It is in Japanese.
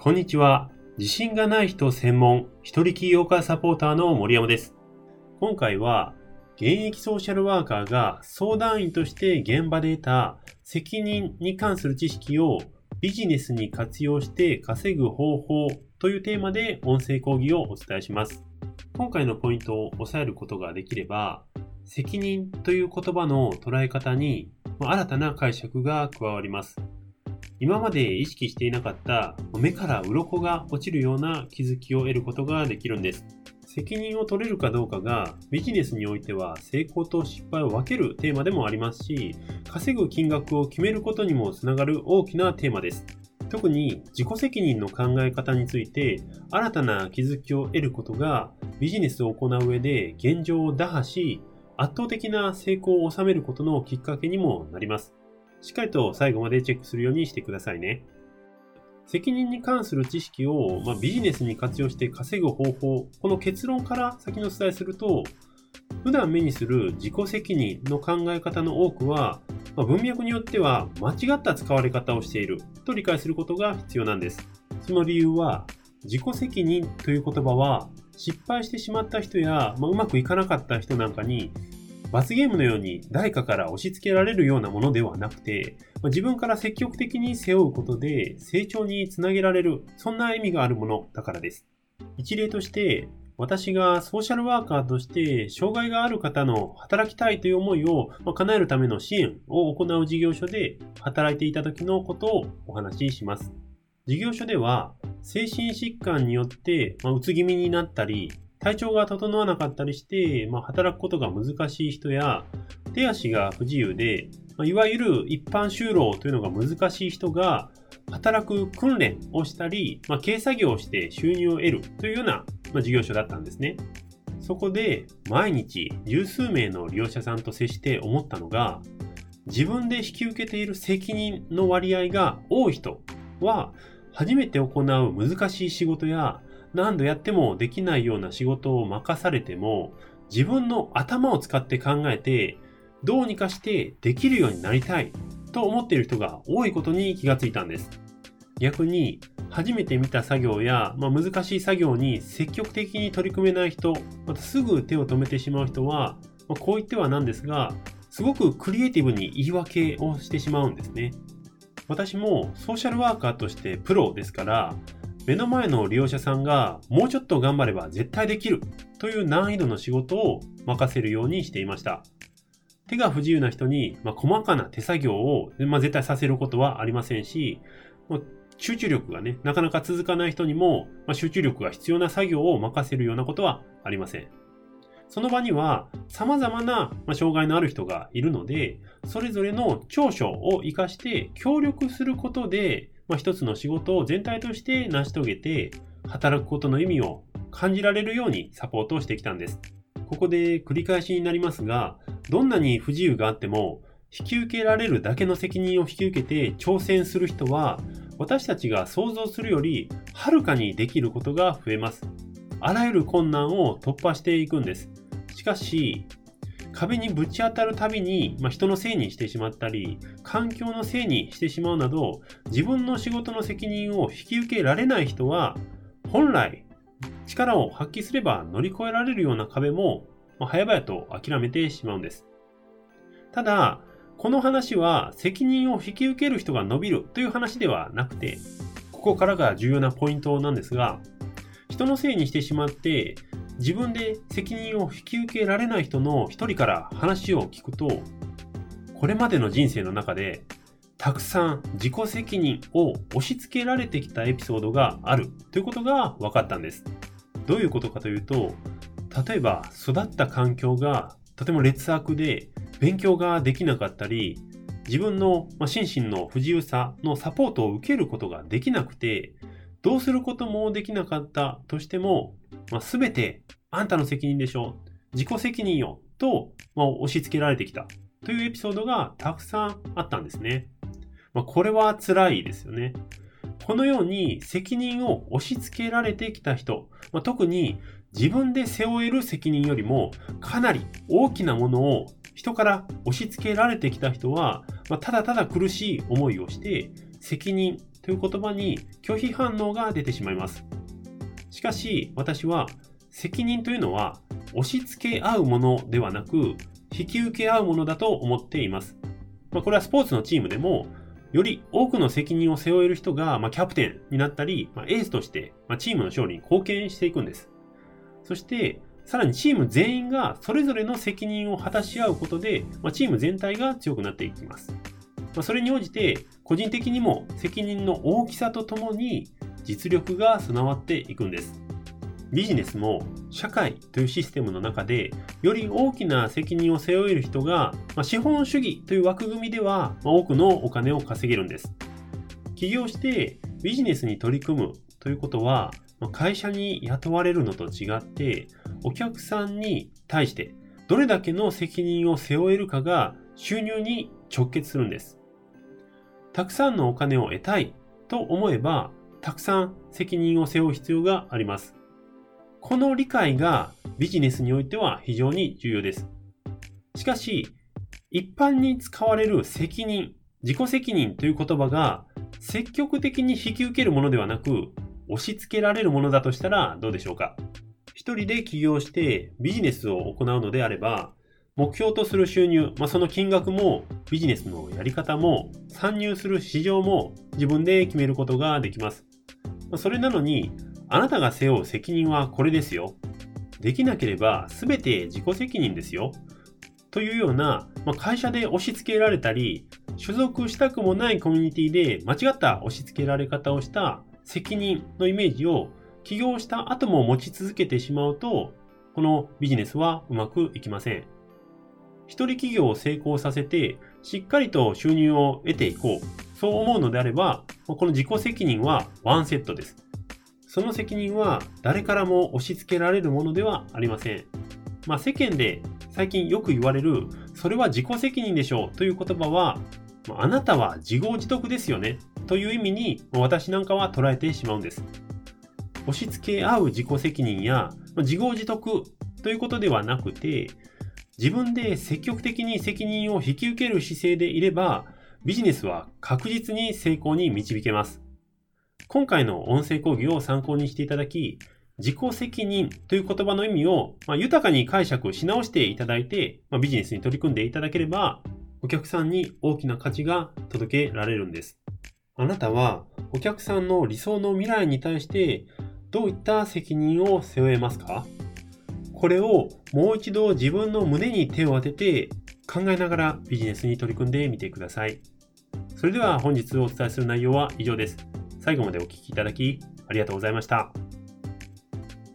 こんにちは。自信がない人専門一人起業家サポーターの森山です。今回は現役ソーシャルワーカーが相談員として現場で得た責任に関する知識をビジネスに活用して稼ぐ方法というテーマで音声講義をお伝えします。今回のポイントを押さえることができれば、責任という言葉の捉え方に新たな解釈が加わります。今まで意識していなかった目から鱗が落ちるような気づきを得ることができるんです。責任を取れるかどうかがビジネスにおいては成功と失敗を分けるテーマでもありますし、稼ぐ金額を決めることにもつながる大きなテーマです。特に自己責任の考え方について新たな気づきを得ることがビジネスを行う上で現状を打破し、圧倒的な成功を収めることのきっかけにもなります。しっかりと最後までチェックするようにしてくださいね。責任に関する知識をビジネスに活用して稼ぐ方法、この結論から先にお伝えすると、普段目にする自己責任の考え方の多くは、文脈によっては間違った使われ方をしていると理解することが必要なんです。その理由は、自己責任という言葉は失敗してしまった人や、うまくいかなかった人なんかに罰ゲームのように誰かから押し付けられるようなものではなくて、自分から積極的に背負うことで成長につなげられる、そんな意味があるものだからです。一例として、私がソーシャルワーカーとして障害がある方の働きたいという思いを叶えるための支援を行う事業所で働いていた時のことをお話しします。事業所では精神疾患によってうつ気味になったり、体調が整わなかったりして、働くことが難しい人や、手足が不自由で、いわゆる一般就労というのが難しい人が、働く訓練をしたり、軽作業をして収入を得るというような、事業所だったんですね。そこで、毎日十数名の利用者さんと接して思ったのが、自分で引き受けている責任の割合が多い人は、初めて行う難しい仕事や、何度やってもできないような仕事を任されても、自分の頭を使って考えて、どうにかしてできるようになりたいと思っている人が多いことに気がついたんです。逆に、初めて見た作業や、難しい作業に積極的に取り組めない人、またすぐ手を止めてしまう人は、こう言ってはなんですが、すごくクリエイティブに言い訳をしてしまうんですね。私もソーシャルワーカーとしてプロですから、目の前の利用者さんがもうちょっと頑張れば絶対できるという難易度の仕事を任せるようにしていました。手が不自由な人に細かな手作業を絶対させることはありませんし、集中力がなかなか続かない人にも集中力が必要な作業を任せるようなことはありません。その場には様々な障害のある人がいるので、それぞれの長所を活かして協力することで一つの仕事を全体として成し遂げて、働くことの意味を感じられるようにサポートをしてきたんです。ここで繰り返しになりますが、どんなに不自由があっても、引き受けられるだけの責任を引き受けて挑戦する人は、私たちが想像するよりはるかにできることが増えます。あらゆる困難を突破していくんです。しかし、壁にぶち当たるたびに、人のせいにしてしまったり、環境のせいにしてしまうなど、自分の仕事の責任を引き受けられない人は、本来、力を発揮すれば乗り越えられるような壁も、早々と諦めてしまうんです。ただ、この話は責任を引き受ける人が伸びるという話ではなくて、ここからが重要なポイントなんですが、人のせいにしてしまって、自分で責任を引き受けられない人の一人から話を聞くと、これまでの人生の中でたくさん自己責任を押し付けられてきたエピソードがあるということが分かったんです。どういうことかというと、例えば育った環境がとても劣悪で勉強ができなかったり、自分の心身の不自由さのサポートを受けることができなくて、どうすることもできなかったとしても、すべてあんたの責任でしょ、自己責任よと、押し付けられてきたというエピソードがたくさんあったんですね。これは辛いですよね。このように責任を押し付けられてきた人、特に自分で背負える責任よりもかなり大きなものを人から押し付けられてきた人は、ただただ苦しい思いをして責任という言葉に拒否反応が出てしまいます。しかし私は責任というのは押し付け合うものではなく引き受け合うものだと思っています。これはスポーツのチームでもより多くの責任を背負える人がキャプテンになったりエースとしてチームの勝利に貢献していくんです。そしてさらにチーム全員がそれぞれの責任を果たし合うことでチーム全体が強くなっていきます。それに応じて個人的にも責任の大きさとともに実力が備わっていくんです。ビジネスも社会というシステムの中でより大きな責任を背負える人が資本主義という枠組みでは多くのお金を稼げるんです。起業してビジネスに取り組むということは会社に雇われるのと違ってお客さんに対してどれだけの責任を背負えるかが収入に直結するんです。たくさんのお金を得たいと思えばたくさん責任を背負う必要があります。この理解がビジネスにおいては非常に重要です。しかし、一般に使われる責任、自己責任という言葉が積極的に引き受けるものではなく、押し付けられるものだとしたらどうでしょうか。一人で起業してビジネスを行うのであれば、目標とする収入、その金額もビジネスのやり方も参入する市場も自分で決めることができます。それなのに、あなたが背負う責任はこれですよ。できなければ全て自己責任ですよ。というような、会社で押し付けられたり、所属したくもないコミュニティで間違った押し付けられ方をした責任のイメージを起業した後も持ち続けてしまうと、このビジネスはうまくいきません。一人起業を成功させて、しっかりと収入を得ていこう。そう思うのであれば、この自己責任はワンセットです。その責任は誰からも押し付けられるものではありません。世間で最近よく言われる、それは自己責任でしょうという言葉は、あなたは自業自得ですよねという意味に私なんかは捉えてしまうんです。押し付け合う自己責任や自業自得ということではなくて、自分で積極的に責任を引き受ける姿勢でいれば、ビジネスは確実に成功に導けます。今回の音声講義を参考にしていただき、自己責任という言葉の意味を豊かに解釈し直していただいて、ビジネスに取り組んでいただければ、お客さんに大きな価値が届けられるんです。あなたはお客さんの理想の未来に対してどういった責任を背負えますか？これをもう一度自分の胸に手を当てて考えながらビジネスに取り組んでみてください。それでは本日お伝えする内容は以上です。最後までお聞きいただきありがとうございました。